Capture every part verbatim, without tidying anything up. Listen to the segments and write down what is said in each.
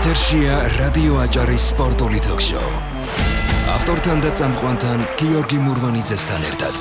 ეთერშია რადიო აჭარის სპორტული თოქ-შოუ. ავტორთან და წამყვანთან გიორგი მურვანიძესთან ერთად.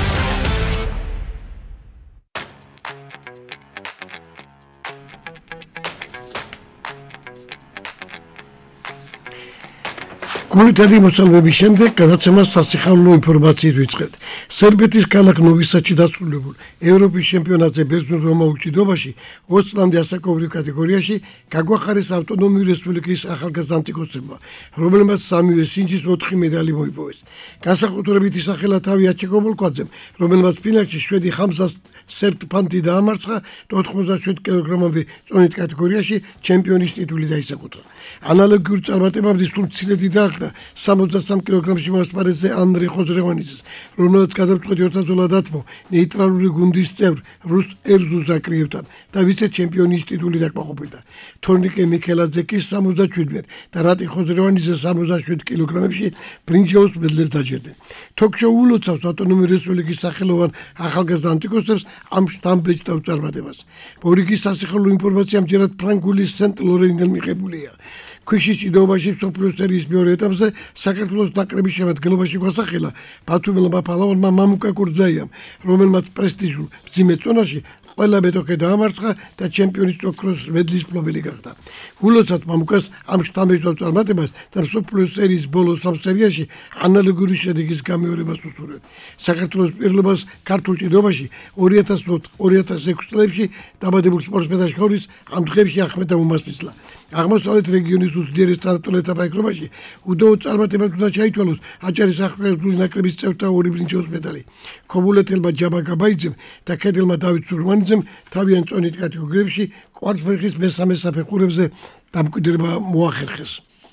გულითადი მოსალმების შემდეგ გადაცემას სასიხარულო ინფორმაციით ვიწყებთ. სერბეთის ქალაქ ნოვი-სადში დასრულებულ ევროპის ჩემპიონატზე ბერძნულ რომაულ ჭიდობაში ოცდაათი ასაკობრივ კატეგორიაში გაგვახარეს ავტონომიური რესპუბლიკის ახალგაზრდა ანტიკოსებმა, რომელმაც სამივე სინჯის ოთხი медალი მოიპოვეს. განსაკუთრებით ისახელა თავი აჩეკობოლკვაძემ, რომელმაც ფინალში შვედი ხამზას სერტფანტი დაამარცხა და ოთხმოცდაშვიდ კილოგრამამდე წონით კატეგორიაში ჩემპიონის ტიტული დაისაკუთრა. ანალოგიური წარმატებამდე სულ მცირედი დაახდა სამოცდასამ კილოგრამში მასპარეზზე ანდრე ხოზრევანიძეს, რომელმაც გადამწყვეტი ორთაბრძოლა დათმო ნეიტრალური გუნდის წევრ რუს ერზუ ზაკრიევთან და ვიცე-ჩემპიონის ტიტული დაკმაყოფილდა. თორნიკე მიქელაძე კი სამოცდაშვიდმეტ და რატი ხოზრევანიძე სამოცდაშვიდ კილოგრამებში ბრინჯაოს მედლებს დაჯერდნენ. თოქ-შოუ ულოცავს ავტონომიური რესპუბლიკის სახელოვან ახალგაზრდა ანტიკოსებს ამ შთამბეჭდავ წარმატებას. მორიგის სასიხარულო ინფორმაცია ამჯერად ფრანგულის სენტ-ლორენიდან მიღებულია. ქვიშის ჭიდაობაში მსოფლიო სერიის მეორე ეტაპზე საქართველოს ნაკრების შემადგენლობაში გვასახელა ბათუმელმა პალავანმა მამუკა კურძაიამ, რომელმაც პრესტიჟულ მძიმე წონაში ყველა მეტოქე დაამარცხა და ჩემპიონის ოქროს მედლის მფლობელი გახდა. ულოცავთ მამუკას ამ შთამბეჭდავ წარმატებას და მსოფლიო სერიის ბოლო სამ სერიაში ანალოგიური შედეგის გამეორებას უსურვებთ. საქართველოს პირლობას ქართულ ჭიდაობაში ორი ათას ოთხ ორი ათას ექვსი წლებში დაბადებულ სპორტსმენთა შორის ამ დღეებში ახმეტა უმასპისლა. აღმოსავლეთ რეგიონის უძლიერეს თანატოლეთა ბაიკრობაში უდავოდ წარმატებად უნდა ჩაითვალოს აჭარის ახალგაზრდული ნაკრების წევრთა ორი ბრინჯაოს медალი. ქობულეთელმა ჯაბა გაბაიძემ და ქედელმა დავით სურმანიძემ თავიანთ წონით კატეგორიებში კვარტფეხის მესამე საფეხურებზე დამკვიდრება მოახერხეს.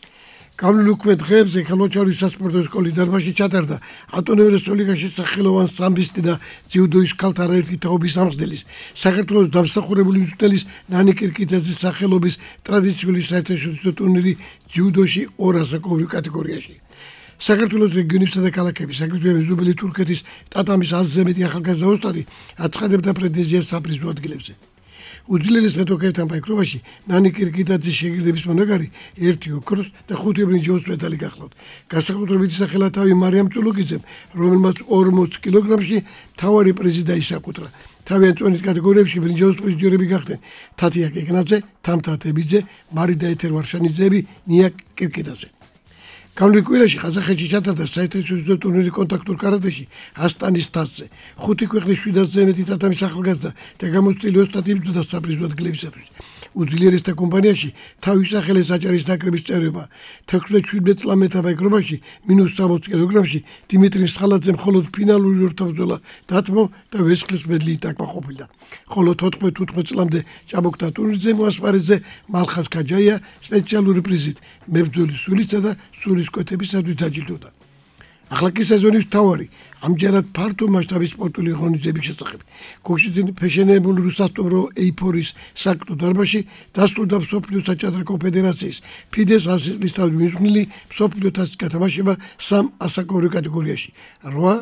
გამლულ უკვე დღეებზე ხალხური სასპორტო სკოლის დარბაზში ჩატარდა ავტონომიური რესპუბლიკაში სახელოვან სამბისტი და ძიუდოის ქალთა არაერთი თაობის ამხსნელის, საქართველოს დამსახურებული მწვრთნელის ნანი კირკიძეძის სახელობის ტრადიციული საერთაშორისო ტურნირი ძიუდოში ორ ასაკობრივ კატეგორიაში. საქართველოს რეგიონებსა და ქალაქების, აგრეთვე მეზობელი თურქეთის ტატამის ათზე მეტი ახალგაზრდა ოსტატი აცხადებდა პრეტენზიას საპრიზო ადგილებზე. უძლიერეს მეტოქეებთან ბაიკრობაში ნანი კირკიძეძის შეგირდების მონაგარი ერთი ოქროს და ხუთი ბრინჯაოს медალი გახლავთ. განსაკუთრებით ისახელა თავი მარიამ წულუკიძემ, რომელმაც ორმოც კილოგრამში მთავარი პრიზი დაისაკუთრა. თავიანთ წონის კატეგორიებში ბრინჯაოს პრიზიორები გახდნენ თათია კეკნაძე, თამთა თებიძე, მარიდა ეთერვარშანიძეები, ნია კირკიძეძე. გამლულ კვირაში ყაზახეთში ჩატარდა საერთაშორისო ტურნირი კონტაქტურ კარატეში ასტანის თასზე. ხუთი ქვეყნის შვიდათზე მეტი ტატამის ახალგაზრდა და გამოცდილი ოსტატი იბრძოდა საპრიზო ადგილებისათვის. უძლიერესთა კომპანიაში თავი ისახელეს აჭარის ნაკრების წევრებმა. თექვსმეტ წლამეთა ბაიკრობაში მინუს სამოცი კილოგრამში დიმიტრი მსხალაძე მხოლოდ ფინალური ორთაბრძოლა დათმო და ვერცხლის მედლით დაკმაყოფილდა. ხოლო თოთხმეტ ութმეტ წლამდე ჭაბუკთა ტურნირზე მოასპარეზზე მალხას ქაჯაია სპეციალური პრიზით მებრძოლის სულისა და სულის კვეთებისათვის დაჯილდოვდა. ახლა კი სეზონის მთავარი ამჯერად ფართო მასშტაბის სპორტული ღონისძიების შესახებ. ქუჩიდან ფეშენებულ რუსასტუმრო ეიფორის საკრიტო დარბაზში დასრულდა მსოფლიო საჭადრაკო ფედერაციის ფიდეს ასი წლის თავი მიძღვნილი მსოფლიო თასის გათამაშება სამ ასაკობრივ კატეგორიაში. რვა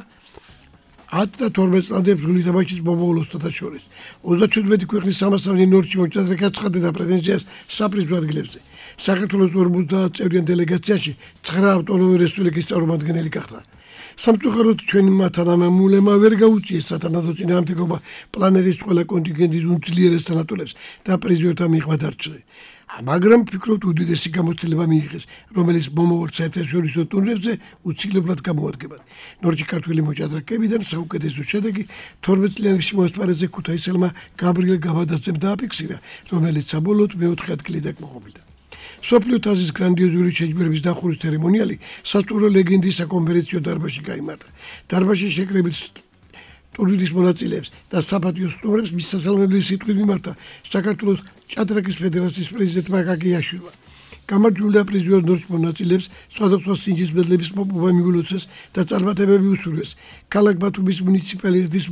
ათი და თორმეტ წლამდე ბრძოლი თამაშის მომავალ ოსტატთა შორის. ოცდაშვიდმეტი ქვეყნის სამასამდე ნორჩი მოჭადრაკე აცხადებდა პრეტენზიას საპრიზო ადგილებზე. საქართველოს ორმოცდაათ წევრიან დელეგაციაში ცხრა ავტონომიური რესპუბლიკის წარმომადგენელი გახდა. სამწუხაროდ ჩვენი მათანამემულემა ვერ გაუწიეს სათანადო წინააღმდეგობა პლანეტის ყველა კონტინგენტის უძლიერეს თანატოლებს და პრიზიორთა მიღმა დარჩა. მაგრამ ვფიქრობთ უდიდესი გამოცდილება მიიღეს, რომელიც მომავალ საერთაშორისო ტურნირებზე უცილებლად გამოადგება. ნორჩი ქართველი მოჭადრაკეებიდან საუკეთესო შედეგი თორმეტ წლიანებში მოასპარეზზე ქუთაისელმა გაბრიელ გაბადაძემ დააფიქსირა, რომელიც საბოლოოდ მეოთხე ადგილი დაკმაყოფილდა. მსოფლიო თასის გრანდიოზული შეჯიბრების დახურვის ცერემონიალი სასტუმრო ლეგენდის საკონფერენციო დარბაზში გაიმართა. დარბაზში შეკრებილ ტურნირის მონაწილეებს და საპატიო სტუმრებს მისასალმებელი სიტყვით მიმართა საქართველოს ჭადრაკის ფედერაციის პრეზიდენტმა აკაკი იაშვილმა. გამარჯვებული და პრიზიორ ნორჩ მონაწილეებს სხვადასხვა სინჯის მედლების მოპოვა მიულოცეს და წარმატებები უსურვეს. ქალაქ ბათუმის მუნიციპალიტეტის მერმა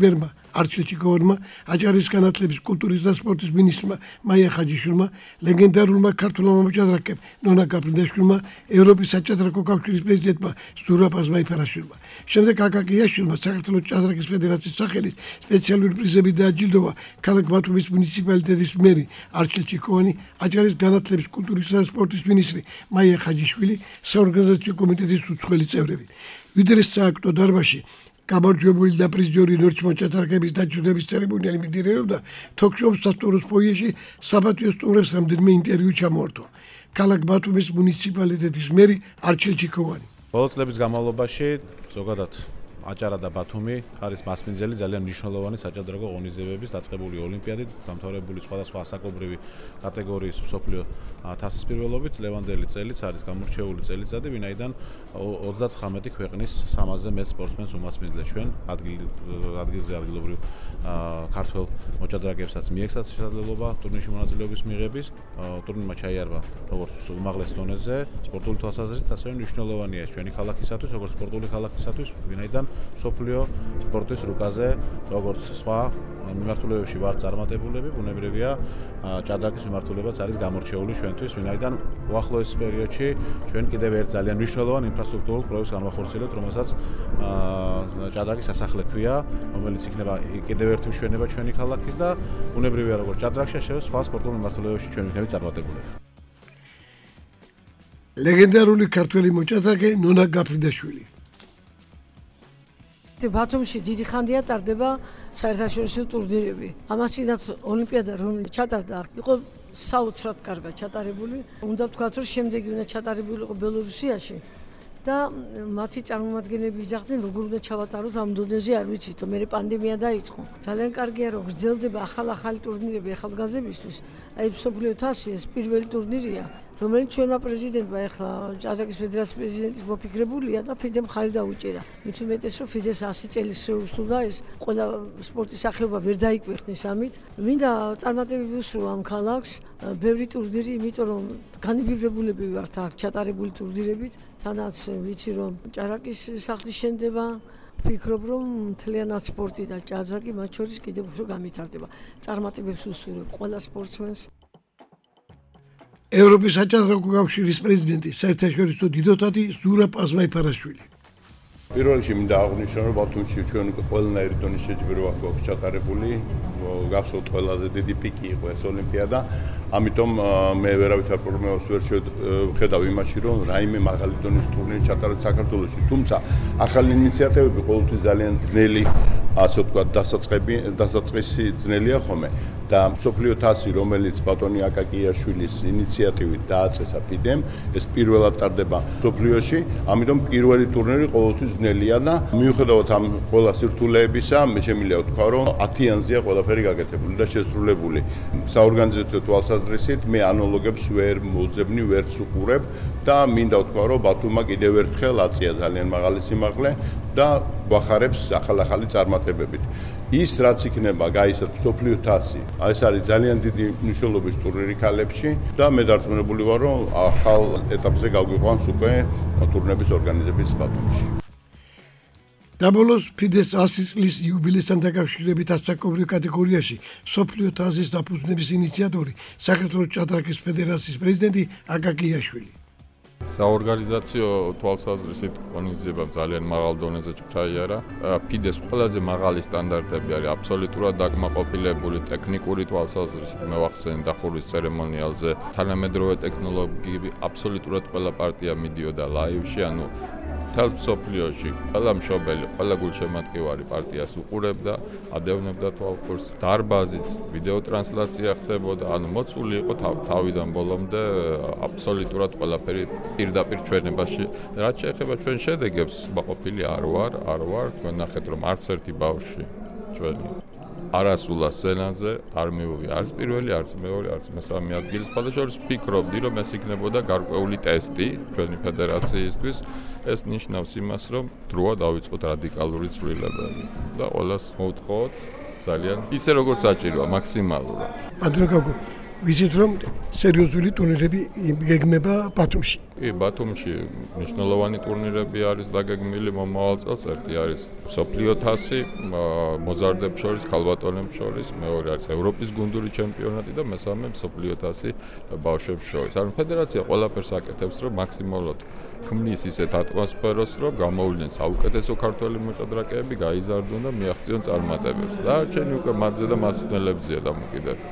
არჩილ ჩიკოვანმა, აჭარის განათლების, კულტურის და სპორტის მინისტრმა მაია ხაჯიშვილმა, ლეგენდარულმა ქართულმა მოჭადრაკემ ნონა გაფრინდაშვილმა, ევროპის საჭადრაკო კავშირის პრეზიდენტმა ზურაბ აზმაიფარაშვილმა. შემდეგ აკაკიაშვილმა საქართველოს ჭადრაკის ფედერაციის სახელით სპეციალური პრიზები დააჯილდოვა ქალაქ ბათუმის მუნიციპალიტეტის მერი არჩილ ჩიკოვანი, აჭარის განათლების, კულტურისა და სპორტის მინისტრი მაია ხაჯიშვილი, საორგანიზაციო კომიტეტის უცხოელი წევრები. ვიდრე სააქტო დარბაზში გამარჯვებული და პრიზიორი ნორჩ მოჭადრაკეების დაჯილდოების ცერემონიალი მიმდინარეობდა, თოქ-შოუს სასტუმროს ფოიეში საბატიო სტუმრებს რამდენიმე ინტერვიუ ჩამოართვა. ქალაქ ბათუმის მუნიციპალიტეტის მერი არჩილ ჩიკოვანი. ბოლო წლების განმავლობაში ზოგადად აჭარა და ბათუმი არის მასპინძელი ძალიან მნიშვნელოვანი საჭადრაკო ღონისძიებების დაწყებული ოლიმპიადით, დამთავრებული სხვადასხვა ასაკობრივი კატეგორიის მსოფლიო თასის პირველობით. ლევანდელი წელიც არის გამორჩეული წელიწადი, ვინაიდან ოცდაცხრამეტი ქვეყნის სამასზე მეტ სპორტსმენს უმასპინძლეს. ჩვენ ადგილზე ადგილობრივ ქართველ მოჭადრაკეებსაც მიეცათ შესაძლებლობა ტურნირში მონაწილეობის მიღების. ტურნირმა ჩაიარბა როგორც უმაღლეს დონეზე, სპორტული თვალსაზრისით, ასევე მნიშვნელოვანია ჩვენი ქალაქისათვის, როგორც სპორტული ქალაქისათვის, ვინაიდან მსოფლიო სპორტის რუკაზე, როგორც სხვა მიმართულებებში ვართ წარმატებულები, ბუნებრივია ჭადრაკის მიმართულებაც არის გამორჩეული ჩვენთვის, ვინაიდან უახლოეს პერიოდში ჩვენ კიდევ ერთ ძალიან მნიშვნელოვან ინფრასტრუქტურულ პროექტს განვახორციელებთ, რომელსაც ჭადრაკის სასახლე ქვია, რომელიც იქნება კიდევ ერთი მშვენება ჩვენი ქალაქის და ბუნებრივია როგორც ჭადრაკში, ასევე სხვა სპორტულ მიმართულებებში ჩვენ ვიქნებით წარმატებულები. ლეგენდარული ქართველი მოჭადრაკე ნონა გაფრინდაშვილი. ბათუმში დიდი ხანია ტარდება საერთაშორისო ტურნირები. ამასთანავე ოლიმპიადა რომელიც ჩატარდა, იყო საოცრად კარგად ჩატარებული. უნდა ვთქვათ, რომ შემდეგი უნდა ჩატარებული იყო ბელორუსიაში და მათი წარმომადგენლები იძახდნენ, როგორ უნდა ჩავატაროთ ამ დონეზე, არ ვიცით, მე პანდემია დაიწყო. ძალიან კარგია, რომ გრძელდება ახალ-ახალი ტურნირები ახალგაზრდებისთვის. აი მსოფლიო თასი ეს პირველი ტურნირია, რომელიც ჩვენმა პრეზიდენტმა ახლა ჭადრაკის ფედერაციის პრეზიდენტის მოფიქრებულია და ფიდემ ხარი დაუჭერა. მით უმეტეს, რომ ფიდეს ასი წელი შეუსრულდა ეს ყველა სპორტის სახეობა ვერ დაიკვეხნეს ამით. მინდა წარმატებები უსურვო ამ ქალაქს, ბევრი ტურნირი, იმიტომ რომ განიბიბრებულები ვართ აქ ჩატარებული ტურნირებით, თანაც ვიცი რომ ჭადრაკის სახლის შენდება. ვფიქრობ, რომ მთლიანად სპორტი და ჭადრაკი მათ შორის კიდევ უფრო გამითარდება. წარმატებებს უსურვებ ყველა სპორტსმენს. ევროპის საჭადრაკო კავშირის პრეზიდენტი, საერთაშორისო დიდოთათი ზურაბ აზმაიფარაშვილი. პირველ რიგში მინდა აღვნიშნო, რომ ბათუმში ჩვენ უკვე ყველანაირი დონის შეჯიბრება გვაქვს ჩატარებული. გახსოვთ ყველაზე დიდი პიკი იყო ეს ოლიმპიადა. ამიტომ მე ვერავითარ პრობლემას ვერ შევხედავ იმაში, რომ რაიმე მაღალი დონის ტურნირი ჩატარდეს საქართველოში. თუმცა ახალი ინიციატივები ყოველთვის ძალიან ძნელი, ასე ვთქვათ, დასაწყები, დასაწყისი ძნელია ხოლმე. და მსოფლიო თასი, რომელიც ბატონი აკაკიაშვილის ინიციატივით დააწესა ფიდემ, ეს პირველად ტარდება მსოფლიოში, ამიტომ პირველი ტურნირი ყოველთვის ძნელია და მიუხედავად ამ ყველა სირთულეებისა, მე შემიძლია ვთქვა, რომ ათიანზეა ყველაფერი გაკეთებული და შესრულებული. საორგანიზაციო თვალსაზრისით მე ანალოგებს ვერ მოძებნი, ვერც უყურებ და მინდა ვთქვა, რომ ბათუმმა კიდევ ერთხელ აწია ძალიან მაღალი სიმაღლე და გვახარებს ახალ-ახალი წარმატებებით. ის რაც იქნება გაისად მსოფლიო თასი, ეს არის ძალიან დიდი მნიშვნელობის ტურნირი ქალებში და მე დარწმუნებული ვარ, რომ ახალ ეტაპზე გავგვიყვანს უკვე ტურნირების ორგანიზების ბათუმში. დაბოლოს ფიდეს ასი წლის იუბილესთან დაკავშირებით ასაკობრივ კატეგორიაში მსოფლიო თასის დაფუძნების ინიციატორი, საქართველოს ჭადრაკის ფედერაციის პრეზიდენტი აკაკიაშვილი. საორგანიზაციო თვალსაზრისით ღონისძიება ძალიან მაღალ დონეზე ჩაიარა. ფიდეს ყველაზე მაღალი სტანდარტები არის აბსოლუტურად დაკმაყოფილებული ტექნიკური თვალსაზრისით. მე ვახსენე დახურვის ცერემონიალზე თანამედროვე ტექნოლოგიები აბსოლუტურად ყველა პარტია მიდიოდა ლაივში, ანუ მთელ მსოფლიოში ყველა მშობელი, ყველა გულშემატკივარი პარტიას უყურებდა, ადევნებდა თვალყურს. დარბაზიც ვიდეო ტრანსლაცია ხდებოდა, ანუ მოცული იყო თავიდან ბოლომდე აბსოლუტურად ყველაფერი პირდაპირ ჩვენებაში. რაც შეეხება ჩვენ შედეგებს, მაყოფილი არ ვარ, არ ვარ, თქვენ ნახეთ რომ არც ერთი ბავშვი ჩვენი არასულა სცენაზე არ მივიღე არც პირველი, არც მეორე, არც მესამე ადგილის. სხვადასხვა ვფიქრობდი, რომ ეს იქნებოდა გარკვეული ტესტი ჩვენი ფედერაციისთვის. ეს ნიშნავს იმას, რომ დროა დავიწყოთ რადიკალური ცვლილებები და ყველას მოვთხოვოთ ძალიან ისე როგორც საჭიროა მაქსიმალურად. პატრიკო, ვიცით რომ სერიოზული ტურნირები გეგმება ბათუმში. კი, ბათუმში მნიშვნელოვანი ტურნირები არის დაგეგმილი მომავალ წელს. ერთი არის მსოფლიო თასი მოზარდებს შორის, ქალბატონებს შორის, მეორე არის ევროპის გუნდური ჩემპიონატი და მესამე მსოფლიო თასი ბავშვებს შორის. ანუ ფედერაცია ყველაფერს აკეთებს, რომ მაქსიმალურად ქმნის ისეთ ატმოსფეროს, რომ გამოვლინდნენ საუკეთესო ქართველი მოჭადრაკეები, გაიზარდონ და მიაღწიონ წარმატებებს. და არჩენი უკვე მათზე და მაწვრთნელებზეა დამოკიდებული.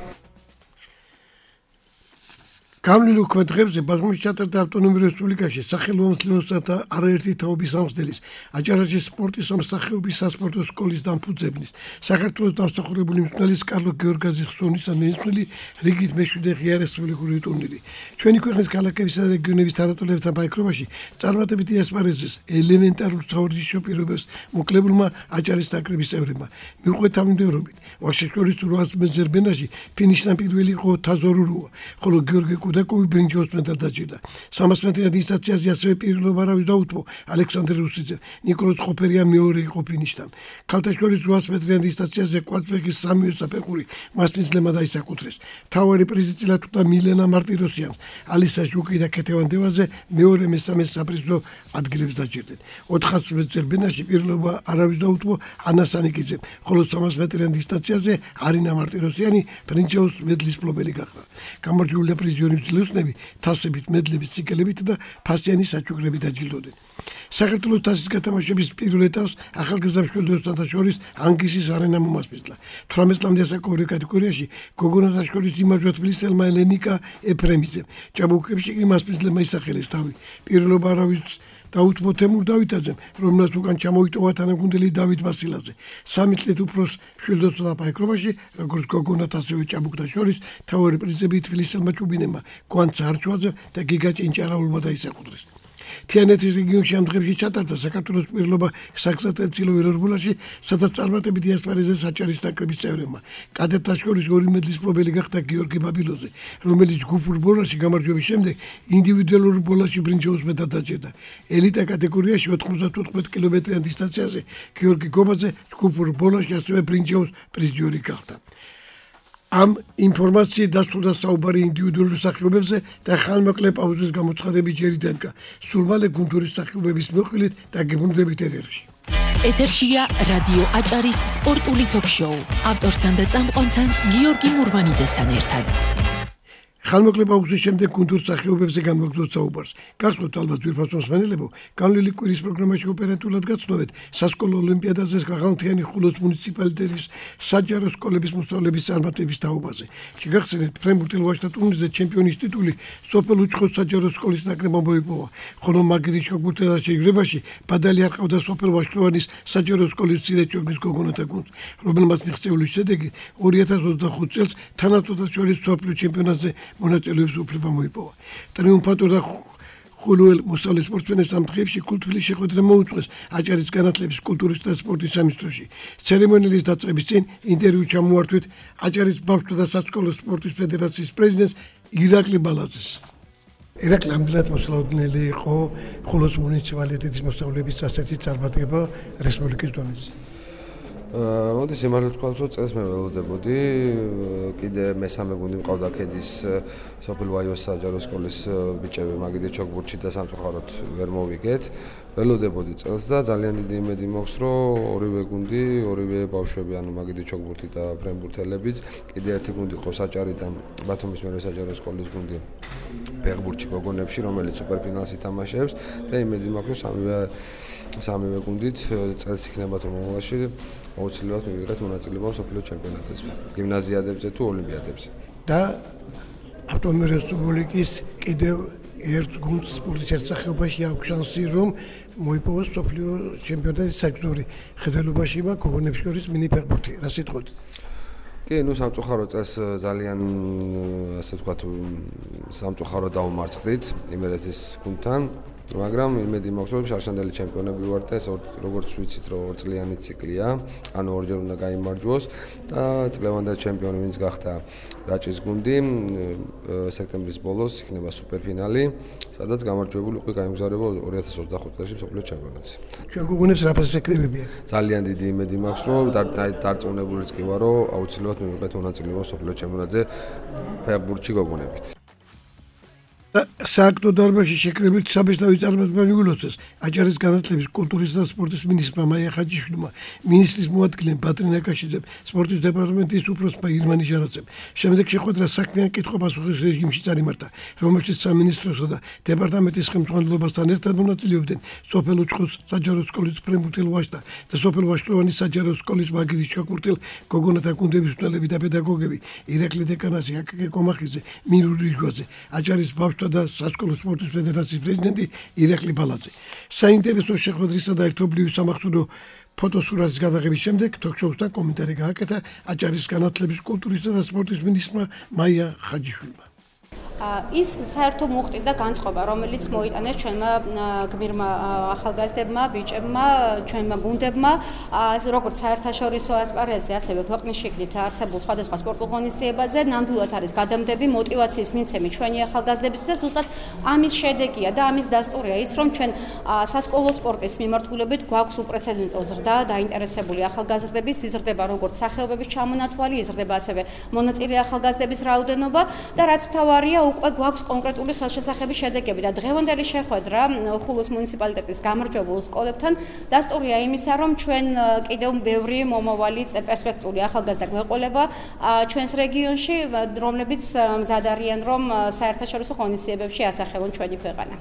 გამლილ უქმედღებზე ბათუმში ჩატარდა ავტონომიურ რესპუბლიკაში სახელმწიფოსა და არაერთი თაობის სამსახურის აჭარაში სპორტის სამსახიობის სასპორტო სკოლის დამფუძნებლის საქართველოს დამსახურებული მსმენელის კარლო გეორგაძის ხსოვნისა მეცნული რიგით მეშვიდე ღია რესპუბლიკური ტურნირი. ჩვენი ქვეყნის ქალაქებისა და რეგიონების თანატოლებთან ბაიქრობაში წარმატებითი ასპარეზის ელემენტარულ საერთაშორისო პირობებს მოკლებულმა აჭარის ნაკრების წევრებმა მიუყვეთ თანმიმდევრობით ვაშშორის რვას მეზერბენაში ფინიშთან პირველი იყო თაზორურუა, ხოლო გიორგი კუდაკოვი ბრინჯაოს მედალს დაჭირდა. სამას მეტრიან დისტანციაზე ასევე პირველობა არავის დაუთმო ალექსანდრე რუსიძე, ნიკოლოზ ხოფერია მეორე იყო ფინიშთან. ქალთა შორის რვას მეტრიან დისტანციაზე კვარცხლბეკის სამივე საფეხური მასპინძლებმა დაისაკუთრეს. მთავარი პრიზი წილად ხვდა მილენა მარტიროსიანს, ალისა ჟუკი და ქეთევან დევაძე მეორე მესამე საპრიზო ადგილებს დაჭირდნენ. ოთხას მეტრბენაში პირველობა არავის დაუთმო ანა სანიკიძემ, ხოლო სამას მეტრიან დისტანციაზე არინა მარტიროსიანი ბრინჯაოს მედლის მფლობელი გახდა. გამარჯვებული პრიზიორი მცლევნები თასებით, მედლებით, სიკელებით და ფასიანი საჩუქრებით დაჯილდოვდნენ. საქართველოს თასის გათამაშების პირველ ეტაპს ახალგაზრდა მშვილდოსთან შორის ანგისის არენა მომასპინძლა. თვრამეტ წლამდე ასაკობრივ კატეგორიაში გოგონათა შორის იმარჯვა თბილისელმა ელენიკა ეფრემიძემ. ჭაბუკებში კი მასპინძლებმა ისახელეს თავი. პირველობა არავის დაუთმო თემურ დავითაძემ, რომელსაც უკან ჩამოიტოვა თანაგუნდელი დავით ვასილაძე. სამი წლით უფროს მშვილდოსთან ბაიქრობაში, როგორც გოგონათა ასევე ჭაბუკთა შორის მთავარი პრიზები თბილისელმა ჭუბინებმა, კვანც არჩვაძემ და გიგა ჭინჭარავულმა დაისაკუთრეს. თიანეთის რეგიონში ამ დღეებში ჩატარდა საქართველოს პირველობა საგზატეცილო ველურბოლაში, სადაც წარმატებითი ასპარეზეს აჭარის ნაკრების წევრებმა. კადეტთა შორის ორი მედლის მფლობელი გახდა გიორგი ბაბილოზე, რომელიც ჯგუფურ ბოლაში გამარჯვების შემდეგ ინდივიდუალურ ბოლაში ბრინჯაოს მედალს დაჭირდა. ელიტა კატეგორიაში ოთხმოცდათხუთმეტ კილომეტრიან დისტანციაზე გიორგი გობაძე ჯგუფურ ბოლაში ასევე ბრინჯაოს პრიზიორი გახდა. ამ ინფორმაციით დასრულდა საუბარი ინდივიდუალურ მსახიობებზე და ხანმოკლე პაუზის გამოცხადებით ჯერი დადგა. სულ მალე გუნდური მსახიობების მოხილით დაგებრუნდებით ეთერში. ეთერშია რადიო აჭარის სპორტული ток-შოუ. ავტორთან და წამყვანთან გიორგი მურვანიძესთან ერთად. ხანმოკლე პაუზის შემდეგ გუნდურ მსახიობებზე განვაგრძოთ საუბარს. გახსოვთ ალბათ ძვირფას მსმენელებო, განვლილი კვირის პროგრამაში ოპერატულად გაცნობეთ სასკოლო ოლიმპიადაზე ხალხთიანი ხულოს მუნიციპალიტეტის საჯარო სკოლების მოსწავლეების წარმატების თაობაზე. შეგახსენებთ, ფრენბურთელ ვაჟთა ტურნირზე ჩემპიონის ტიტული სოფელ უცხოს საჯარო სკოლის ნაკრებმა მოიპოვა, ხოლო მაგირის შოგბურთელთა შეჯიბრებაში ბადალი არ ყავდა სოფელ ვაშკოვანის საჯარო სკოლის მცირე ჩოგნის გოგონათა გუნდს, რომელმაც მიღწეული შედეგი ორი ათას ოცდახუთ წელს თანატოთა შორის სოფლიო ჩემპიონატზე მონაწილეობის უფლება მოიპოვა. ტრიუმფატორ და ხულუელ მოსწავლე სპორტსმენებს ამ დღეებში კულტურული შეხვედრა მოუწყვეს აჭარის განათლების, კულტურის და სპორტის სამინისტროში. ცერემონიალის დაწყების წინ ინტერვიუ ჩამოართვით აჭარის ბავშვთა და სასკოლო სპორტის ფედერაციის პრეზიდენტს ირაკლი ბალაძეს. ირაკლი ამდენად მოსალოდნელი იყო ხულოს მუნიციპალიტეტის მოსწავლეების ასეთი წარმატება რესპუბლიკის დონეზე. მოდი სიმართლე თქვა, რომ წელს მე ველოდებოდი, კიდე მესამე გუნდი მყავდა ქედის სოფელ ვაიოს საჯარო სკოლის ბიჭები მაგიდე ჩოგბურთში და სამწუხაროდ ვერ მოვიგეთ. ველოდებოდი წელს და ძალიან დიდი იმედი მაქვს, რომ ორივე გუნდი, ორივე ბავშვები, ანუ მაგიდე ჩოგბურთი და ფრენბურთელებიც, კიდე ერთი გუნდი ყავს აჭარიდან, ბათუმის მეორე საჯარო სკოლის გუნდი ფეხბურთში გოგონებში, რომელიც სუპერფინალს ითამაშებს და იმედი მაქვს, რომ სამივე სამივე გუნდით წელს იქნება თუ მომავალში აუცილებლად მივიღეთ მონაწილეობა სოფლიო ჩემპიონატებზე, გიმნაზიადებზე თუ ოლიმპიადებზე. და ავტონომიური რესპუბლიკის კიდევ ერთ გუნდს სპორტის ერთსახეობაში აქვს შანსი, რომ მოიპოვოს სოფლიო ჩემპიონატის საჯდორი ხედველობაში და გოგონებს შორის მინი ფეხბურთი. რა სიტყვით? კი, ნუ სამწუხარო წელს ძალიან ასე ვთქვათ, სამწუხარო დაუმარცხდით იმერეთის გუნდთან. მაგრამ იმედი მაქვს, რომ შარშანდელი ჩემპიონები ვართ და ეს როგორც ვიცით, რომ ორწლიანი ციკლია, ანუ ორჯერ უნდა გაიმარჯვოს და წლევანდელი ჩემპიონი ვინც გახდა რაჭის გუნდი, სექტემბრის ბოლოს იქნება სუპერფინალი, სადაც გამარჯვებული უკვე გაიმგზავრება ორი ათას ოცდახუთ წელს მსოფლიო ჩემპიონატზე. ჩვენ გოგონებს რა პერსპექტივები აქვს? ძალიან დიდი იმედი მაქვს, რომ დარწმუნებულიც კი ვარ, რომ აუცილებლად მივიღეთ მონაწილეობა მსოფლიო ჩემპიონატზე ფეხბურთში გოგონებით. სააქტო დარბაზში შეკრებილ საბეჭდავი წარმატება მიულოცეს აჭარის განათლების, კულტურის და სპორტის მინისტრმა მაია ხაჯიშვილმა, მინისტრის მოადგილემ ბატრინა კაშიძემ, სპორტის დეპარტამენტის უფროსმა ირმანი ჟარაცემ. შემდეგ შეხვედრა საქმიან კითხვა-პასუხის რეჟიმში წარიმართა, რომელშიც სამინისტროსა და დეპარტამენტის ხელმძღვანელობასთან ერთად მონაწილეობდნენ სოფელ უცხოს საჯარო სკოლის ფრენბურთელ ვაჟთა და სოფელ ვაშკლოვანის საჯარო სკოლის მაგიდის ჩაკურთელ გოგონათა გუნდების მწვრთნელები და პედაგოგები, ირაკლი დეკანასი, აკაკე კომახიძე, მინური ჟვაძე, აჭარის ბავშვთა და სასკოლო სპორტის ფედერაციის პრეზიდენტი ირაკლი ბალაძე. საინტერესო შეხვედრისა და ერთობლივი სამახსოვრო ფოტოსურათის გადაღების შემდეგ თოქ-შოუს და კომენტარი გააკეთა აჭარის განათლების, კულტურისა და სპორტის მინისტრმა მაია ხაჯიშვილმა. ის საერთო მუხტი და განწყობა, რომელიც მოიტანეს ჩვენმა გმირმა ახალგაზრდებმა, ბიჭებმა, ჩვენმა გუნდებმა, როგორც საერთაშორისო ასპარეზზე, ასევე ქვეყნის შიგნით არსებულ სხვადასხვა სპორტულ ღონისძიებაზე, ნამდვილად არის გადამდები, мотиваციის მიცემი ჩვენი ახალგაზრდებისთვის და ზუსტად ამის შედეგია და ამის დასტურია ის, რომ ჩვენ სასკოლო სპორტის მიმართულებით გვაქვს უპრეცედენტო ზრდა, დაინტერესებული ახალგაზრდების, იზრდება როგორც სახეობების ჩამონათვალი, იზრდება ასევე მონაწილე ახალგაზრდების რაოდენობა და რაც მთავარია უკვე გვაქვს კონკრეტული ხელშესახების შედეგები და დღევანდელი შეხვედრა ხულოს მუნიციპალიტეტის გამარჯვებულ სკოლებთან დასტურია იმისა, რომ ჩვენ კიდევ ბევრი მომავალი პერსპექტიული ახალგაზრდა გვეყოლება ჩვენს რეგიონში, რომლებიც მზად არიან, რომ საერთაშორისო ღონისძიებებში ასახელონ ჩვენი ქვეყანა.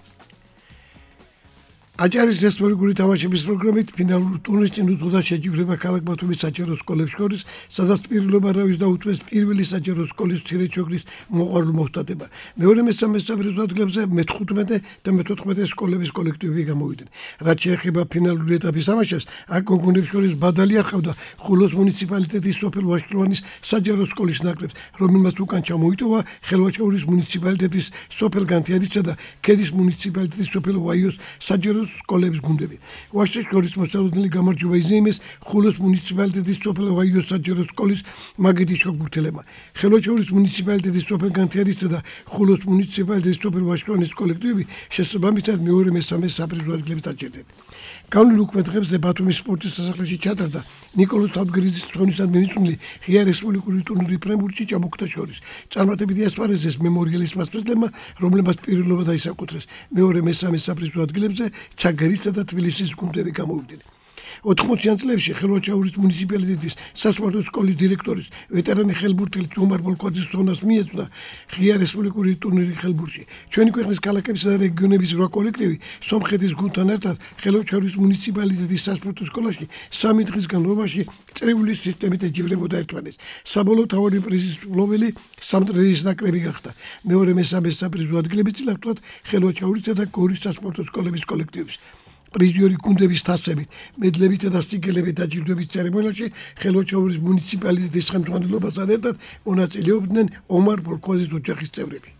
აჭარის რესპუბლიკური თამაშების პროგრამით ფინალურ ტურნირს წინ უძღოდა შეჯიბრება ქალაქ ბათუმის საჯარო სკოლებს შორის, სადაც პირილობა რავის დაუთმეს პირველი საჯარო სკოლის მცირეჩოგრის მოყვარულ მოხდადება. მეორე მესამე საფრთხო ადგილებზე მეთერთმეტე და მეთოთხმეტე სკოლების კოლექტივები გამოვიდნენ. რაც შეეხება ფინალური ეტაპის თამაშებს, აქ გოგონებს შორის ბადალი არ ხავდა ხულოს მუნიციპალიტეტის სოფელ ვაშკლოვანის საჯარო სკოლის ნაკრებს, რომელმაც უკან ჩამოიტოვა ხელვაჩაურის მუნიციპალიტეტის სოფელ განთიადისა და ქედის მუნიციპალიტეტის სოფელ ვაიოს საჯარო სკოლების გუნდები. ვაშლის შორის მოსალოდნელი გამარჯვება იზეიმეს ხულოს მუნიციპალიტეტის სოფელ ვაიოს საჯარო სკოლის მაგიდის ჩოგბურთელებმა. ხელვაჩაურის მუნიციპალიტეტის სოფელ განთიადისა და ხულოს მუნიციპალიტეტის სოფელ ვაშკლოვანის კოლექტივები შესაბამისად მეორე მესამე საფრთხო ადგილებს დაჭერდნენ. გავლილ უკვე დღეებზე ბათუმის სპორტის სასახლეში ჩატარდა ნიკოლოზ თავდგრიძის ცხონისადმი მიწვეული ღია რესპუბლიკური ტურნირი ფრენბურთში ჭაბუკთა შორის. წარმატებითი ასპარეზეს მემორიალის მასწავლებლებმა, რომლებმაც პირველობა დაისაკუთრეს. მეორე მესამე საფრთხო ადგილებზე ცაგერისა და თბილისის გუნდები გამოვიდნენ. ოთხმოციან წლებში ხელვაჩაურის მუნიციპალიტეტის სასპორტო სკოლის დირექტორის ვეტერანი ხელბურთელი ომარ ბოლკვაძის ზონას მიეწვდა ღია რესპუბლიკური ტურნირი ხელბურთში. ჩვენი ქვეყნის ქალაქებისა და რეგიონების რვა კოლექტივი სომხეთის გუნდთან ერთად ხელვაჩაურის მუნიციპალიტეტის სასპორტო სკოლაში სამი დღის განმავლობაში წრიული სისტემით ეჯიბრებოდა ერთმანეთს. საბოლოო თავარი პრიზის მფლობელი სამტრედის ნაკრები გახდა. მეორე მესამე საფრთხო ადგილები წილაკთვათ ხელვაჩაურისა და გორის სასპორტო სკოლების კოლექტივებს. პრიზიორი გუნდების თასებით, მედლებით და სტიკერებით დაჯილდოების ცერემონიაში ხელვაჩაურის მუნიციპალიტეტის ხელმძღვანელობასთან ერთად მონაწილეობდნენ ომარ ბოლკვაძის ოჯახის წევრები.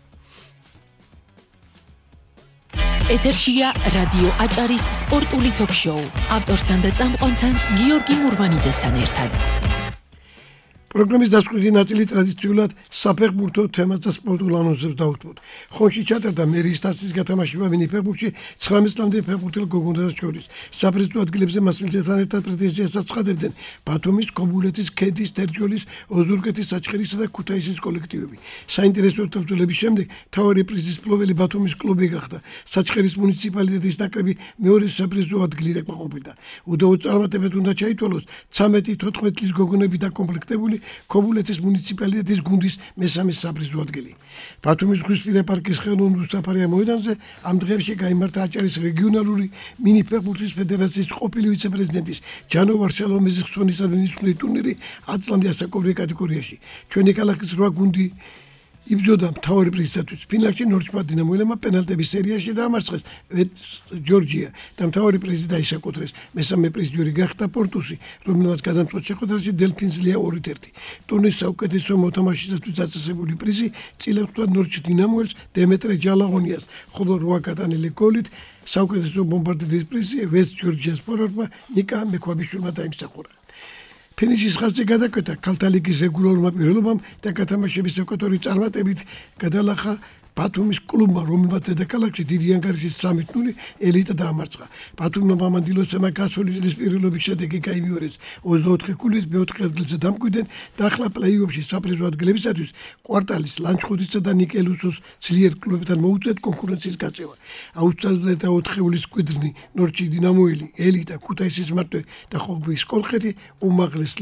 ეთერშია რადიო აჭარის სპორტული თოქ-შოუ. ავტორთან და წამყვანთან გიორგი მურვანიძესთან ერთად. პროგრამის დასკვნითი ნაწილი ტრადიციულად საფეხბურთო თემას და სპორტულ ანონსებს დაუთმოთ. ხონში ჩატარდა მერიის თასის გათამაშება მინიფეხბურთში ცხრამეტ წლამდე ფეხბურთელ გოგონებს შორის. საფრთხო ადგილებზე მასპინძელთან ერთად პრეტენზიას აცხადებდნენ ბათუმის, ქობულეთის, ქედის, თერჯოლის, ოზურგეთის, საჩხერისა და ქუთაისის კოლექტივები. საინტერესო თამაშების შემდეგ თავარი პრიზის მფლობელი ბათუმის კლუბი გახდა. საჩხერის მუნიციპალიტეტის ნაკრები მეორე საფრთხო ადგილი დაკმაყოფილდა. უდავოდ წარმატებით უნდა ჩაითვალოს ცამეტი თოთხმეტი წლის გოგონები დაკომპლექტებული ქობულეთის მუნიციპალიტეტის გუნდის მესამე საფრთხო ადგილი. ბათუმის ზღვისპირა პარკის ხელოვნურ საფარია მოედანზე ამ დღეებში გაიმართა აჭარის რეგიონალური მინიფეხბურთის ფედერაციის ყოფილი ვიცე-პრეზიდენტის ჯანო ვარშალომეძის ხსოვნისადმი მიწვეული ტურნირი ათ წლამდე ასაკობრივ კატეგორიაში. ჩვენი ქალაქის რვა გუნდი იბრძოდა მთავარი პრიზისათვის. ფინალში ნორჩმა დინამოელებმა პენალტების სერიაში დაამარცხეს ჯორჯია და მთავარი პრიზი დაისაკუთრეს. მესამე პრიზიორი გახდა პორტუსი, რომელმაც გადამწყვეტ შეხვედრაში დელფინზლია ორი ერთი. ტურნირის საუკეთესო მოთამაშისათვის დაწესებული პრიზი წილებს ნორჩ დინამოელს დემეტრე ჯალაღონიას, ხოლო რვა გატანილი გოლით საუკეთესო ბომბარდირის პრიზი ვესტ ჯორჯიას ფორვარდმა ნიკა მექვაბიშვილმა დაიმსახურა. ფინიშის ხაზზე გადაკვეთა ქალთა ლიგის რეგულარულმა პირველობამ და გათამაშების ეკვატორი წარმატებით გადალახა ბათუმის კლუბმა, რომელმაც დედაქალაქში დიდი ანგარიშის სამი ნული ელიტა დაამარცხა. ბათუმმა მამადილოსებმა გასული წლის პირველობის შედეგი გაიმეორეს ოცდაოთხი ქულით მეოთხე ადგილზე დამკვიდრდნენ და ახლა პლეი-ოფში საპრიზო ადგილებისათვის კვარტალის, ლანჩხუთისა და ნიკელუსოს ძლიერ კლუბებთან მოუწევთ კონკურენციის გაწევა. ოცდაოთხეულის კვიდრნი, ნორჩი დინამოელი, ელიტა, ქუთაისის მარტვე და ხობის კოლხეთი უმაღლეს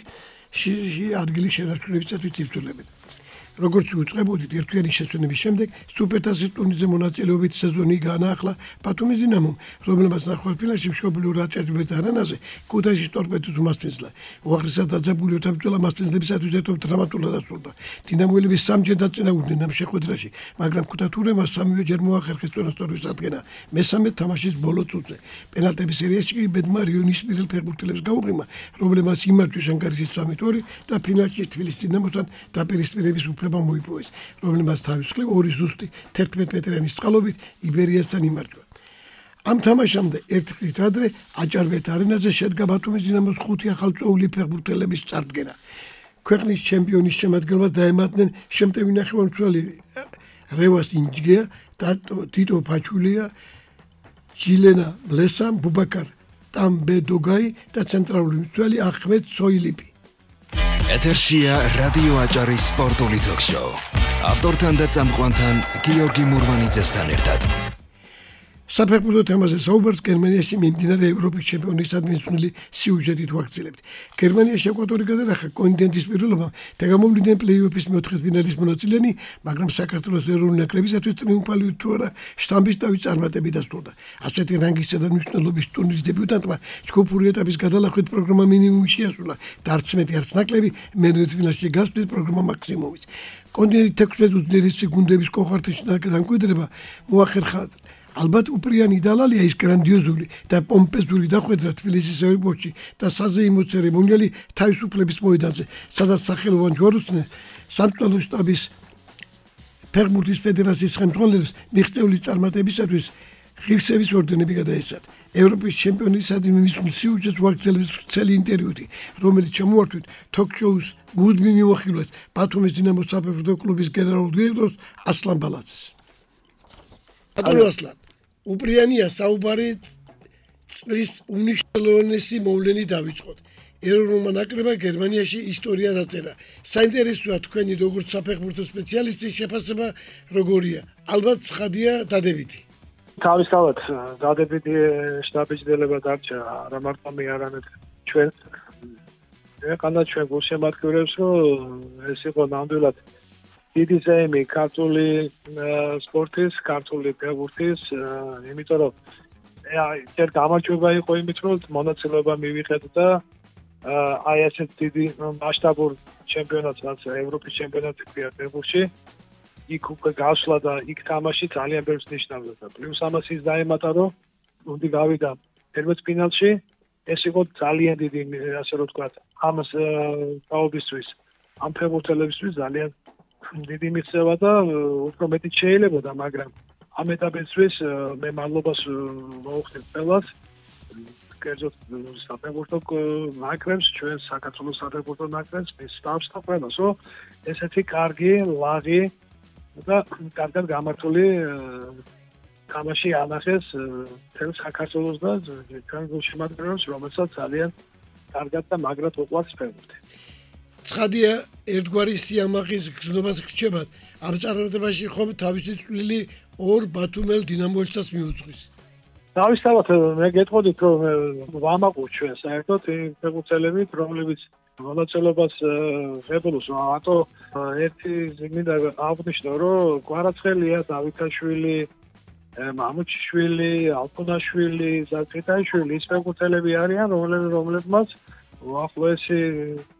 ლიგაში ადგილის შენარჩუნებისათვის იბრძოლებენ. როგორც უწყებოდით ერთიანი შესვენების შემდეგ სუპერთასის ტურნირზე მონაწილეობით სეზონი გაანახლა ბათუმის დინამომ, რომელმაც ნახევარფინალში მშობლიურ რაჭა-ჯბეთა არენაზე ქუთაისის ტორპედოს უმასპინძლა. უაღრესად დაძაბული ოთაბრძოლა მასპინძლებისათვის ერთობ დრამატულად დასრულდა. დინამოელები სამჯერ დაწინაურდნენ ამ შეხვედრაში, მაგრამ ქუთათურებმა სამივეჯერ მოახერხეს წონასწორობის ადგენა მესამე თამაშის ბოლო წუთზე. პენალტების სერიაში კი ბედმა რიონის პირველ ფეხბურთელებს გაუღიმა, რომლებმაც იმარჯვეს ანგარიშის სამი ორი და ფინალში თბილისის დინამოსთან დაპირისპირების მოიპოვეს, რომელმაც თავის მხრივ ორი ზუსტი თერთმეტ მეტრიანი წყალობით იბერიასთან იმარჯვა. ამ თამაშამდე ერთ დღით ადრე აჭარბეთ არენაზე შედგა ბათუმის დინამოს ხუთი ახალწეული ფეხბურთელების წარდგენა. ქვეყნის ჩემპიონის შემადგენლობას დაემატნენ შემტევი ნახევარმცველი რევას ინჯგეა და თიტო ფაჩულია, ჯილენა მლესამ, ბუბაკარ ტამბედოგაი და ცენტრალური მცველი ახმედ სოილიპი. ეთერშია რადიო აჭარის სპორტული თოქ-შოუ. ავტორთან და წამყვანთან გიორგი მურვანიძესთან ერთად. საფეხბურთო თემაზე საუბარს გერმანიაში მიმდინარე ევროპის ჩემპიონის ადმინისტრული სიუჟეტით ვაგრძელებთ. გერმანიაში ეკვატორი გადარახა კონტინენტის პირველობამ და გამოვლინდნენ პლეი-ოფის მეოთხე ფინალის მონაწილენი, მაგრამ საქართველოს ეროვნული ნაკრებისათვის ტრიუმფალური თუ არა შტამპის თავი წარმატებით დასრულდა. ასეთი რანგისა და მნიშვნელობის ტურნირის დებიუტანტმა ჯგუფური ეტაპის გადალახვით პროგრამა მინიმუმი შეასრულა და არც მეტი არც ნაკლები მერვედფინალში გასვლით პროგრამა მაქსიმუმის. კონტინენტის თექვსმეტ უძლიერესი გუნდების კოხარტის დამკვიდრება მოახერხა. ალბათ უპრიანი დალალია ის გრანდიოზული და პომპეზური დახვედრა თბილისის აეროპორტში და საზეიმო ცერემონიალი თავისუფლების მოედანზე, სადაც სახელოვან ჯვაროსნებს სამწვანო შტაბის ფეხბურთის ფედერაციის ხელმძღვანელებს მიღწეული წარმატებისათვის ღირსების ორდენები გადაეცათ. ევროპის ჩემპიონის ადმინისტრულ სიუჟეტს ვაგრძელებს ვრცელი ინტერვიუთი, რომელიც ჩამოართვით თოქ-შოუს მუდმივ მიმოხილვას ბათუმის დინამოს საფეხბურთო კლუბის გენერალურ დირექტორს ასლან ბალაძეს. ბატონო ასლან, უპრიანია საუბარი წლის უმნიშვნელოვანესი მოვლენი დავიწყოთ. ეროვნულმა ნაკრებმა გერმანიაში ისტორია დაწერა. საინტერესოა თქვენი როგორც საფეხბურთო სპეციალისტის შეფასება როგორია? ალბათ ცხადია დადებითი. თავისთავად დადებითი შტაბის-ძელება დარჩა არა მარტო მე არამედ ჩვენ. ეხლა ჩვენ გულშემატკივრებს რომ ეს იყო ნამდვილად დიდი ზეიმი ქართული სპორტის, ქართული ფეხბურთის, იმიტომ რომ ერთ გამარჯვება იყო იმით, რომ მონაწილეობა მივიღეთ და აი ასეთ დიდი მასშტაბურ ჩემპიონატს, რაც ევროპის ჩემპიონატი ქვია ფეხბურთში, იქ უკვე გასვლა და იქ თამაში ძალიან ბევრს ნიშნავდა და პლუს ამას ის დაემატა, რომ გუნდი გავიდა თერთმეტფინალში, ეს იყო ძალიან დიდი, ასე რომ ვთქვათ, ამას თაობისთვის, ამ ფეხბურთელებისთვის ძალიან დიდი მიღწევა და უფრო მეტი შეიძლებოდა, მაგრამ ამ ეტაპისთვის მე მადლობას მოვუხდი ყველას, კერძოდ საფეხბურთო ნაკრებს, ჩვენ საქართველოს საფეხბურთო ნაკრებს, მის სტაფს და ყველას, რომ ესეთი კარგი, ლაღი და კარგად გამართული თამაში ანახეს თელ საქართველოს და ჩვენ გულშემატკივრებს, რომელსაც ძალიან კარგად და მაგრად უყვარს ფეხბურთი. ცხადია ერთგვარი სიამაყის გზნობას გრჩებათ. ამ წარმატებაში ხომ თავისი წვლილი ორ ბათუმელ დინამოელსაც მიუძღვის. თავისთავად მე გეტყოდით რომ ვამაყობ ჩვენ საერთოდ ფეხბურთელებით, რომლებიც მონაწილეობას ღებულობს, რატო ერთი მინდა აღვნიშნო, რომ კვარაცხელია, დავითაშვილი, მამუჩიშვილი, ალფონაშვილი, ზაკეთაშვილი, ის ფეხბურთელები არიან, რომლებმაც უახლოესი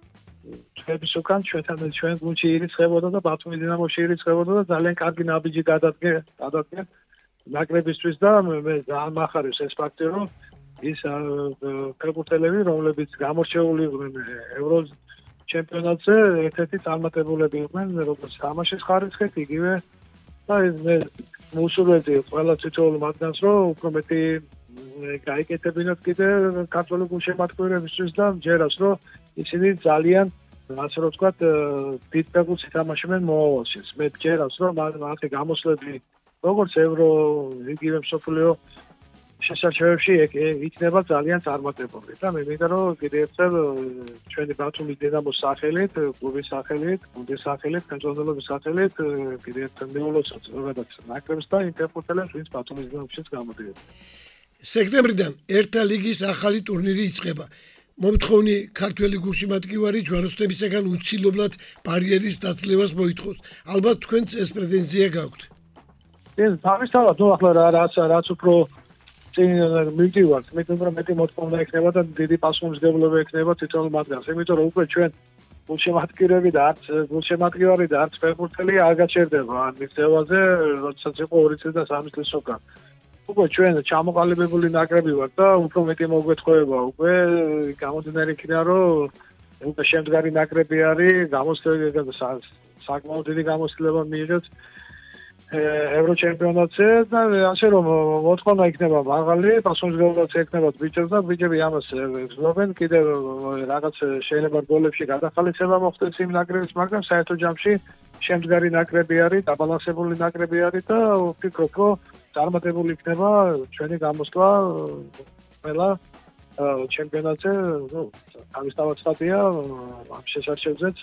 ჩვენების უკან ჩვენთან ჩვენ გუნდში ირიცხებოდა და ბათუმის დინამოში ირიცხებოდა და ძალიან კარგი ნაბიჯი გადადგე გადადგე ნაკრებისთვის და მე ძალიან მახარებს ეს ფაქტი რომ ის ფეხბურთელები რომლებიც გამორჩეული იყვნენ ევრო ჩემპიონატზე ერთ-ერთი წარმატებულები იყვნენ როგორც თამაშის ხარისხით იგივე და მე მუსურვედი ყველა თითოეულ მათგანს რომ უფრო მეტი გაიკეთებინათ კიდე ქართული გულშემატკივრებისთვის და მჯერავს რომ ისინი ძალიან ასე რომ ვთქვათ დიდ ფეხბურთს ითამაშებენ მოავალშიც მე მჯერავს რომ მათი გამოსვლები როგორც ევრო იგივე მსოფლიო შესაძლებლობებში იქნება ძალიან წარმატებული და მე მინდა რომ კიდევ ერთხელ ჩვენი ბათუმის დინამოს სახელით, კლუბის სახელით, გუნდის სახელით, ხელმძღვანელობის სახელით კიდევ ერთხელ მეულოცოთ ზოგადად ნაკრებს და იმ ფეხბურთელებს, ვინც ბათუმის დინამოშიც გამოდიოდნენ. სექტემბრიდან ერთა ლიგის ახალი ტურნირი იწყება. მომთხოვნი ქართველი გულშემატკივარი ჯვაროსნებისაგან უცილებლად ბარიერის დაცლებას მოითხოვს. ალბათ თქვენც ეს პრეტენზია გაქვთ. ეს თავისთავად ნუ ახლა რაც რაც უფრო წინ მივდივართ, მე თვითონ მეტი მოთხოვნა ექნება და დიდი პასუხისმგებლობა ექნება თვითონ მათგანს. იმიტომ რომ უკვე ჩვენ გულშემატკივრები და არც გულშემატკივარი და არც ფეხბურთელი არ გაჩერდება ამ მიღწევაზე, როდესაც იყო ორი წელი და სამი წლის უკან. უკვე ჩვენ ჩამოყალიბებული ნაკრები ვართ და უფრო მეტი მოგვეთხოვება უკვე გამომდინარე იქიდან რომ უკვე შემდგარი ნაკრები არის, გამოსვლები საკმაოდ დიდი გამოსვლება მიიღეთ ევროჩემპიონატზე და ასე რომ მოთხოვნა იქნება მაღალი, პასუხისმგებლობაც ექნება ბიჭებს და ბიჭები ამას გრძნობენ, კიდევ რაღაც შეიძლება რგოლებში გადახალისება მოხდეს იმ ნაკრების, მაგრამ საერთო ჯამში შემდგარი ნაკრები არის, დაბალანსებული ნაკრები არის და ვფიქრობ, რომ წარმატებული იქნება ჩვენი გამოსვლა ყველა ჩემპიონატზე, ნუ თავისთავად სტატია ამ შესაძლებლობზეც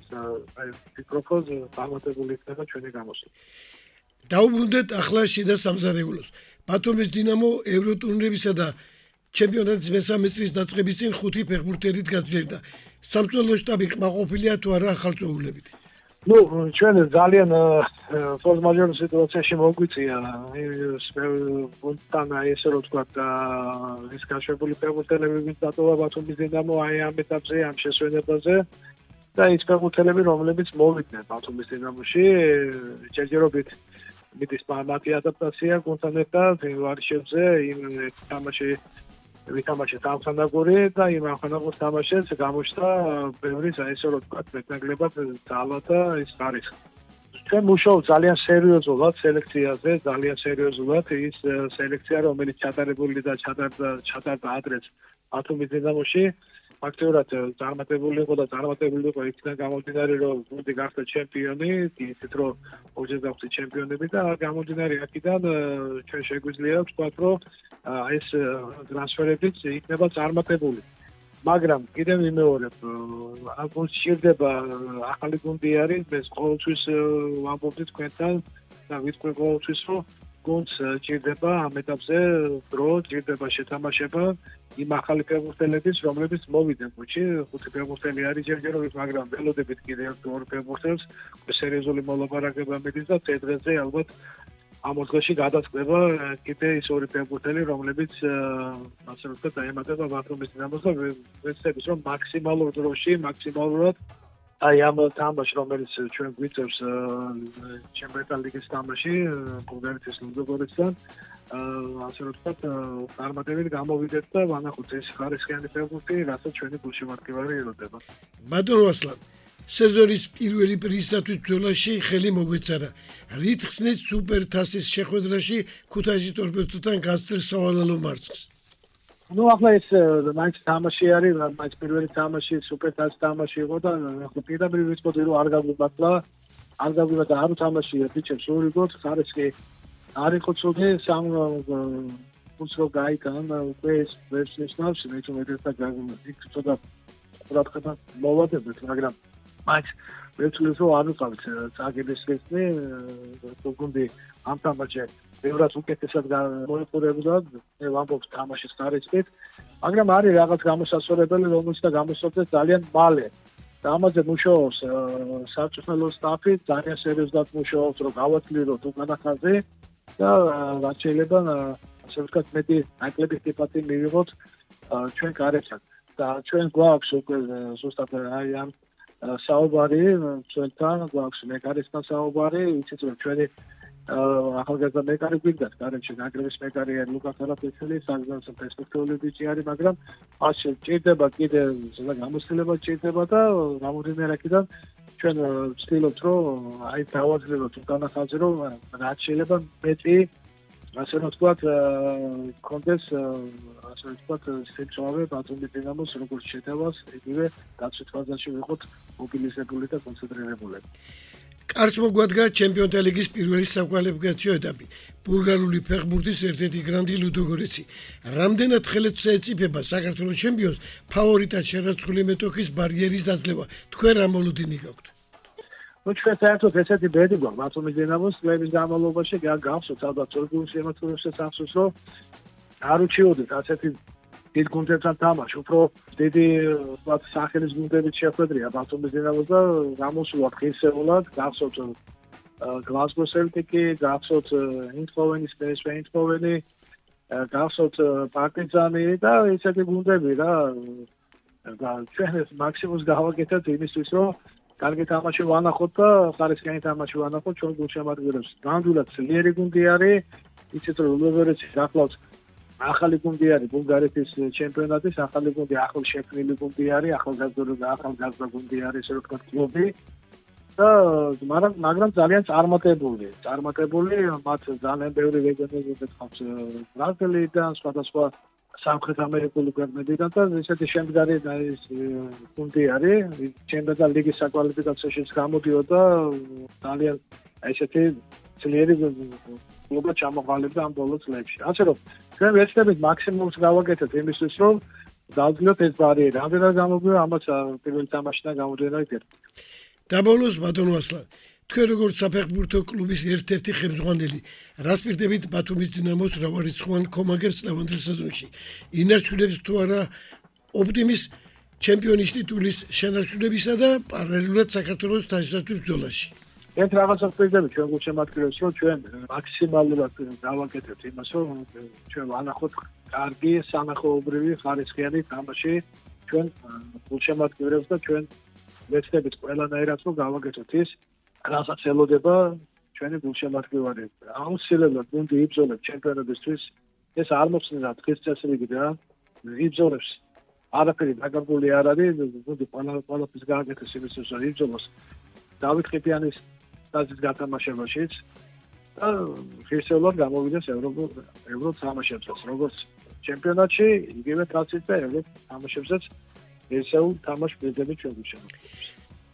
ვფიქრობ, რომ წარმატებული იქნება ჩვენი გამოსვლა. დაუბრუნდეთ ახლა შიდა სამზარეულოს. ბათუმის დინამო ევროტურნირებისა და ჩემპიონატის მესამე წრის დაწყების წინ ხუთი ფეხბურთელით გაძლიერდა. სამწვრთნელო შტაბი კმაყოფილია თუ არა ახალწოულებით? ნუ ჩვენ ძალიან ფორს მაჟორ სიტუაციაში მოგვიწია გუნდთან ესე რომ ვთქვათ ის გაშვებული ფეხბურთელები ვინც დატოვა ბათუმის დინამო აი ამ ეტაპზე ამ შესვენებაზე და ის ფეხბურთელები რომლებიც მოვიდნენ ბათუმის დინამოში ჯერჯერობით მიდის მათი ადაპტაცია გუნდთან ერთად ვარშავზე იმ თამაში ვითამაშეთ ამხანაგური და იმ ამხანაგურს თამაშეს გამოჩნდა ბევრი ესე რომ ვთქვათ მეტნაკლებად ძალა და ის არის ჩვენ მუშაობთ ძალიან სერიოზულად სელექციაზე ძალიან სერიოზულად ის სელექცია რომელიც ჩატარებული და ჩატარდა ჩატარდა ადრეს ბათუმის დინამოში ფაქტობრივად წარმატებული იყო და წარმატებული იყო იქიდან გამომდინარე რომ გუნდი გახდა ჩემპიონი ისეთ რომ ორჯერ გავხდით ჩემპიონები და გამომდინარე აქედან ჩვენ შეგვიძლია ვთქვათ რომ ეს ტრანსფერებიც იქნება წარმატებული მაგრამ კიდევ ვიმეორებ ამ გუნდს სჭირდება ახალი გუნდი არის მე ყოველთვის ვამბობდი თქვენთან და ვიტყვი ყოველთვის რომ გუნდს სჭირდება ამ ეტაპზე დრო სჭირდება შეთამაშება იმ ახალი ფეხბურთელების რომლებიც მოვიდნენ გუნდში ხუთი ფეხბურთელი არის ჯერჯერობით მაგრამ ველოდებით კიდევ ორ ფეხბურთელს სერიოზული მოლაპარაკება მიდის და წედრეზე ალბათ ამ ოთხში გადაწყდება კიდე ის ორი ფეხბურთელი რომლებიც ასე რომ ვთქვათ დაემატება ბათუმის დინამოს და ვეცდებით რომ მაქსიმალურ დროში მაქსიმალურად აი ამ თამაში რომელიც ჩვენ გვიწევს ჩემპიონატ ლიგის თამაში ბულგარეთის ლუდოგორეთთან ასე რომ ვთქვათ წარმატებით გამოვიდეთ და ვანახოთ ეს ხარისხიანი ფეხბურთი რასაც ჩვენი გულშემატკივარი ელოდება. ბატონო ასლან სეზონის პირველი პრიზისათვის ბრძოლაში ხელი მოგვეცარა. რით ხსნით სუპერთასის შეხვედრაში ქუთაისის ტორპედოსთან გასწრ სავალალო მარცხს? ნუ ახლა ეს მაინც თამაში არის, მაინც პირველი თამაში სუპერთასის თამაში იყო და ახლა პირდაპირ ვიცოდი რომ არ გაგვიბატლა, არ გაგვიბატლა და არ უთამაშია ბიჭებს ორი გოლ, ხარისხი არ იყო ცუდი, სამ გოლს რო გაიგან უკვე ეს ვერც ნიშნავს, მე თვითონ ერთ-ერთი იქ ცოტა პრაქტიკა მოვადებთ, მაგრამ მაინც ვეცვლით რომ არ ვიყავით წაგების ხესტი გუნდი ამ თამაშზე ბევრად უკეთესად მოიყურებოდა მე ვამბობ თამაშის ხარისხით მაგრამ არის რაღაც გამოსასწორებელი რომელიც და გამოსწორდეს ძალიან მალე და ამაზე მუშაობს საწვრთნელო სტაფი ძალიან სერიოზულად მუშაობს რომ გავაცლიროთ უკანახაზე და რაც შეიძლება ასე ვთქვათ მეტი ნაკლების ტიპატი მივიღოთ ჩვენ გარეთთან და ჩვენ გვაქვს უკვე ზუსტად აი ამ საუბარი ჩვენთან გვაქვს მეკარისთან საუბარი, იცით რომ ჩვენი ახალგაზრდა მეკარი გვინდათ გარემში ნაკრების მეკარია ლუკა თარაფიშვილი, საგზავნო პერსპექტიული ბიჭი არის, მაგრამ ასე ჭირდება კიდე გამოცდილება ჭირდება და რამოდენიმე რაკიდან ჩვენ ვცდილობთ რომ აი დავაძლევოთ უკანახალზე რომ რაც შეიძლება მეტი ასე რომ ვთქვათ კონდეს ასე რომ ვთქვათ სიჩავე ბათუმის დინამოს როგორც შეტევას იგივე დაცვით ფაზაში ვიყოთ მობილიზებული და კონცენტრირებული. კარს მოგვადგა ჩემპიონთა ლიგის პირველი საკვალიფიკაციო ეტაპი. ბულგარული ფეხბურთის ერთ-ერთი გრანდი ლუდოგორეცი. რამდენად ხელს ეწიფება საქართველოს ჩემპიონს ფავორიტად შერაცხული მეტოქის ბარიერის დაძლევა. თქვენ რა მოლოდინი გაქვთ? ну ჩვენ საერთოდ ესეთი ბედი გვაქვს ბათუმის დინამოს წლების განმავლობაში გავხსოვთ ალბათ თორგულში ემოციონალურს ახსოვს რომ არ უჩიოდით ასეთი დიდ გუნდებთან თამაში უფრო დიდი ვთქვათ სახელის გუნდებით შეხვედრია ბათუმის დინამოს და გამოსულათ ღირსეულად გავხსოვთ გლასგო სელტიკი გავხსოვთ ინტჰოვენის პესვე ინტჰოვენი გავხსოვთ პარტიზანი და ესეთი გუნდები რა ჩვენ ეს მაქსიმუმს გავაკეთეთ იმისთვის რომ კარგი თამაში ვანახოთ და ხარისხიანი თამაში ვანახოთ ჩვენ გულშემატკივრებს. ნამდვილად ძლიერი გუნდი არის, იცით რომ ლუდოგორეცი გახლავთ ახალი გუნდი არის ბულგარეთის ჩემპიონატის, ახალი გუნდი, ახალ შექმნილი გუნდი არის, ახალგაზრდა და ახალგაზრდა გუნდი არის, ესე ვთქვათ კლუბი. და მაგრამ მაგრამ ძალიან წარმატებული, წარმატებული, მათ ძალიან ბევრი ლეგენდები გეთხოვთ ბრაზილიიდან, სხვადასხვა სამხრეთ ამერიკული ქვეყნებიდან და ესეთი შემდგარი გუნდი არის, ჩემპიონთა ლიგის საკვალიფიკაციაშიც გამოდიოდა ძალიან ესეთი ძლიერი კლუბი ჩამოყალიბდა ამ ბოლო წლებში. ასე რომ ჩვენ ვეცდებით მაქსიმუმს გავაკეთოთ იმისთვის, რომ დავძლოთ ეს ბარიერი. რამდენად გამოგვივა ამას პირველ თამაშიდან გამოდიოდა კიდე. დაბოლოს ბატონო ასლან თქვენ როგორც საფეხბურთო კლუბის ერთ-ერთი ხელმძღვანელი, რას პირდებით ბათუმის დინამოს მრავალრიცხოვან კომაგებს წლევანდელ სეზონში? ინარჩუნებს თუ არა ოპტიმის ჩემპიონის ტიტულის შენარჩუნებისა და პარალელურად საქართველოს თასისათვის ბრძოლაში? ერთ რაღაცას პირდებით ჩვენ გულშემატკივრებს, რომ ჩვენ მაქსიმალურად გავაკეთებთ იმას, რომ ჩვენ ვანახოთ კარგი სანახაობრივი ხარისხიანი თამაში ჩვენ გულშემატკივრებს და ჩვენ ვეცდებით ყველანაირად რომ გავაკეთოთ ის რასაც ელოდება ჩვენი გულშემატკივარი. აუცილებლად გუნდი იბრძოლებს ჩემპიონატისთვის. ეს არ მოხსნიდა დღის წესრიგი რა. იბრძოლებს. არაფერი დაგაგული არ არის, გუნდი ყველაფერს გააკეთებს იმისთვის, რომ იბრძოლოს დავით ყიფიანის ტაძრის გათამაშებაშიც და ღირსეულად გამოვიდეს ევროპულ ევროპ თამაშებსაც, როგორც ჩემპიონატში, იგივე თასით და ევროპ თამაშებსაც ესეულ თამაშ პირდებით ჩვენ გულშემატკივრებს.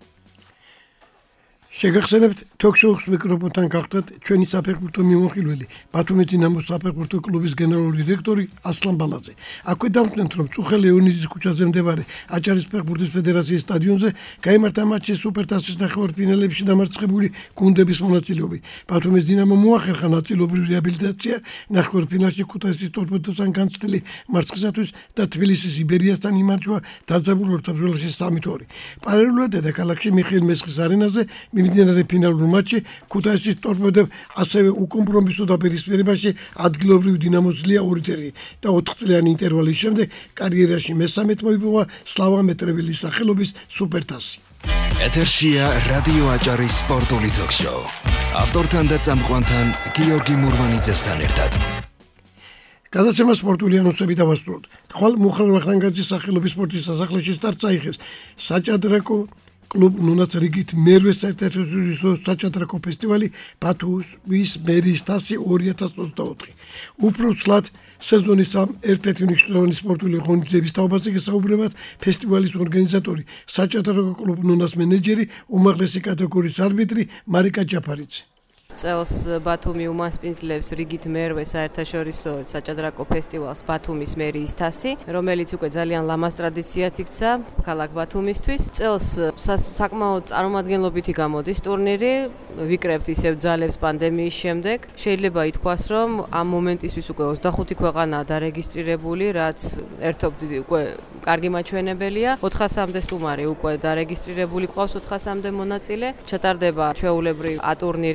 შეგახსენებთ თოქ-შოუს მიკროფონთან გახდათ ჩვენი საფეხბურთო მიმოხილველი ბათუმის დინამოს საფეხბურთო კლუბის გენერალური დირექტორი ასლან ბალაძე. აქვე დავწნევთ რომ წუხელ ლეონიძის ქუჩაზე მდებარე აჭარის ფეხბურთის ფედერაციის სტადიონზე გაიმართა მატჩი სუპერთასის ნახევარფინალებში დამარცხებული გუნდების მონაწილეობი. ბათუმის დინამო მოახერხა ნაწილობრივი რეაბილიტაცია ნახევარფინალში ქუთაისის ტორპედოსთან განცდილი მარცხისათვის და თბილისის იბერიასთან იმარჯვა დაძაბულ ორთაბრძოლაში სამი ორი. პარალელურად დედაქალაქში მიხეილ მესხის არენაზე მიმდინარე ფინალურ მატჩში ქუთაისის ტორპედომ ასევე უკომპრომისო დაპირისპირებაში ადგილობრივ დინამოს ძლია ორი ერთი და ოთხწლიანი ინტერვალის შემდეგ კარიერაში მესამედ მოიპოვა სლავა მეტრეველის სახელობის სუპერთასი. ეთერშია რადიო აჭარის სპორტული თოქ-შოუ. ავტორთან და წამყვანთან გიორგი მურვანიძესთან ერთად. გადაცემა სპორტული ანონსები დავასრულოთ. ხვალ მუხრან ვახრანგაძის სახელობის სპორტის სასახლეში სტარტს აიღებს საჭადრაკო კლუბ ნუნას რიგით მერვე საერთაშორისო საჭადრაკო ფესტივალი ბათუმის მერის თასი ორი ათას ოცდაოთხი. უფრო ცლად სეზონის ამ ერთ-ერთი მნიშვნელოვანი სპორტული ღონისძიების თაობაზე გესაუბრებათ ფესტივალის ორგანიზატორი, საჭადრაკო კლუბ ნუნას მენეჯერი, უმაღლესი კატეგორიის არბიტრი მარიკა ჯაფარიძე. წელს ბათუმი უმასპინძლებს რიგით მერვე საერთაშორისო საჭადრაკო ფესტივალს ბათუმის მერიის თასი, რომელიც უკვე ძალიან ლამაზ ტრადიციად იქცა ქალაქ ბათუმისთვის. წელს საკმაოდ წარმომადგენლობითი გამოდის ტურნირი, ვიკრებთ ისევ ძალებს პანდემიის შემდეგ. შეიძლება ითქვას, რომ ამ მომენტისთვის უკვე ოცდახუთი ქვეყანაა დარეგისტრირებული, რაც ერთობ უკვე კარგი მაჩვენებელია. ოთხასამდე სტუმარი უკვე დარეგისტრირებული ყავს, ოთხასამდე მონაწილე. ჩატარდება ჩვეულებრივ ა ტურნირი ნორმი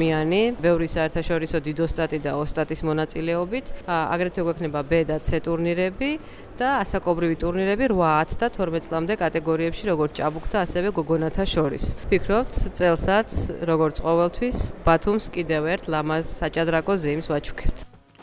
მრავალგუნიანი, ბევრი საერთაშორისო დიდოსტატი და ოსტატის მონაწილეობით. აგრეთვე გვექნება B და C ტურნირები და ასაკობრივი ტურნირები რვა, ათი და თორმეტ წლამდე კატეგორიებში, როგორც ჭაბუკთა, ასევე გოგონათა შორის. ვფიქრობთ, წელსაც, როგორც ყოველთვის, ბათუმს კიდევ ერთ ლამაზ საჭადრაკო ზეიმს ვაჩუქებთ.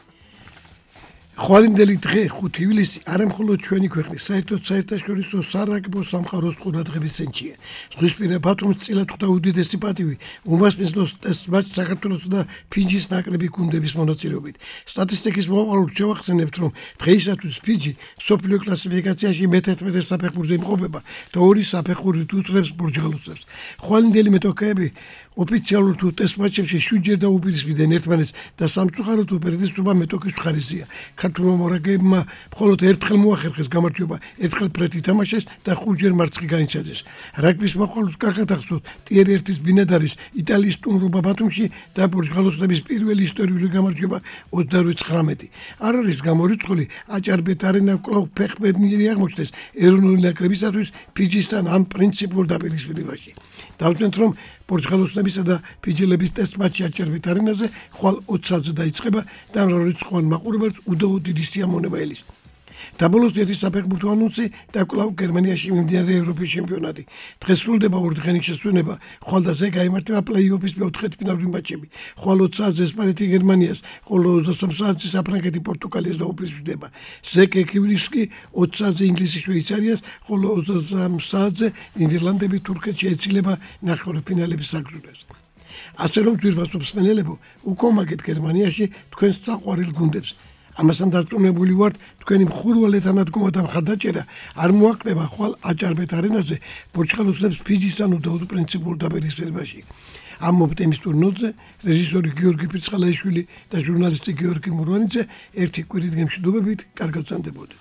ხვალინდელი დღე ხუთი ივლისი არა მხოლოდ ჩვენი ქვეყნის საერთოდ საერთაშორისო სარაგბო სამყაროს ყურადღების ცენტრია. ზღვისპირა ბათუმს წილად ხვდა უდიდესი პატივი უმასპინძლოს ტესტ მატჩ საქართველოსა და ფიჯის ნაკრები გუნდების მონაწილეობით. სტატისტიკის მოყოლოდ შევახსენებთ, რომ დღეისათვის ფიჯი მსოფლიო კლასიფიკაციაში მეთერთმეტე საფეხურზე იმყოფება და ორი საფეხურით უწევს პორტუგალებს. ხვალინდელი მეტოქეები ოფიციალურ თუ ტესტ მატჩებში შვიდჯერ დაუპირისპირდნენ ერთმანეთს და სამწუხაროდ უპირატესობა მეტოქის ხარისხია. ქართულმა მორაგებმა მხოლოდ ერთხელ მოახერხეს გამარჯვება, ერთხელ ფრეთი თამაშეს და ხუთჯერ მარცხი განიცადეს. რაგბის მოყოლოდ კარგად ახსოვთ ტიერი ერთის ბინადარის იტალიის სტუმრობა ბათუმში და პორტუგალოსების პირველი ისტორიული გამარჯვება ოცდაორი ცხრამეტი. არ არის გამორიცხული აჭარბეთ არენა კვლავ ფეხბურთიერი აღმოჩნდეს ეროვნული ნაკრებისათვის ფიჯისთან ამ პრინციპულ დაპირისპირებაში. დავწერთ, რომ პორტუგალოსებისა და ფიჯელების ტესტ მატჩი აჭარბეთ არენაზე ხვალ ოცდაათზე დაიწყება და მრავალრიცხოვან მაყურებელს უდაოდ დიდი სიამოვნება ელის. დაბოლოს ერთი საფეხბურთო ანონსი და კვლავ გერმანიაში მიმდინარე ევროპის ჩემპიონატი. დღეს სრულდება ორი დღენის შესვენება, ხვალ და ზე გაიმართება პლეი-ოფის მეოთხედფინალური მატჩები. ხვალ ოცდაათზე ესპანეთი გერმანიას, ხოლო ოცდასამ საათზე საფრანგეთი პორტუგალიას დაუპირისპირდება. ზე ივლისს კი ოცდაათზე ინგლისი შვეიცარიას, ხოლო ოცდასამ საათზე ნიდერლანდები თურქეთში ეცილება ნახევარფინალების საგზურას. ასე რომ ძვირფასობს მსმენელებო, უკომაგეთ გერმანიაში თქვენს საყვარელ გუნდებს. ამასთან დარწმუნებული ვართ, თქვენი მხურვალეთა ნადგომა და მხარდაჭერა არ მოაკდება ხვალ აჭარბეთ არენაზე პორტუგალოსებს ფიჯისთან უდაოდ პრინციპულ დაპირისპირებაში. ამ ოპტიმისტურ ნოტზე რეჟისორი გიორგი ფიცხალაიშვილი და ჟურნალისტი გიორგი მურვანიძე ერთი კვირით გემშვიდობებით კარგად ვსანდებოდეთ.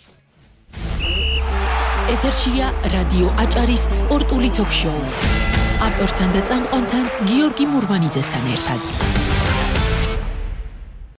ეთერშია რადიო აჭარის სპორტული თოქ-შოუ. ავტორთან და წამყვანთან გიორგი მურვანიძესთან ერთად.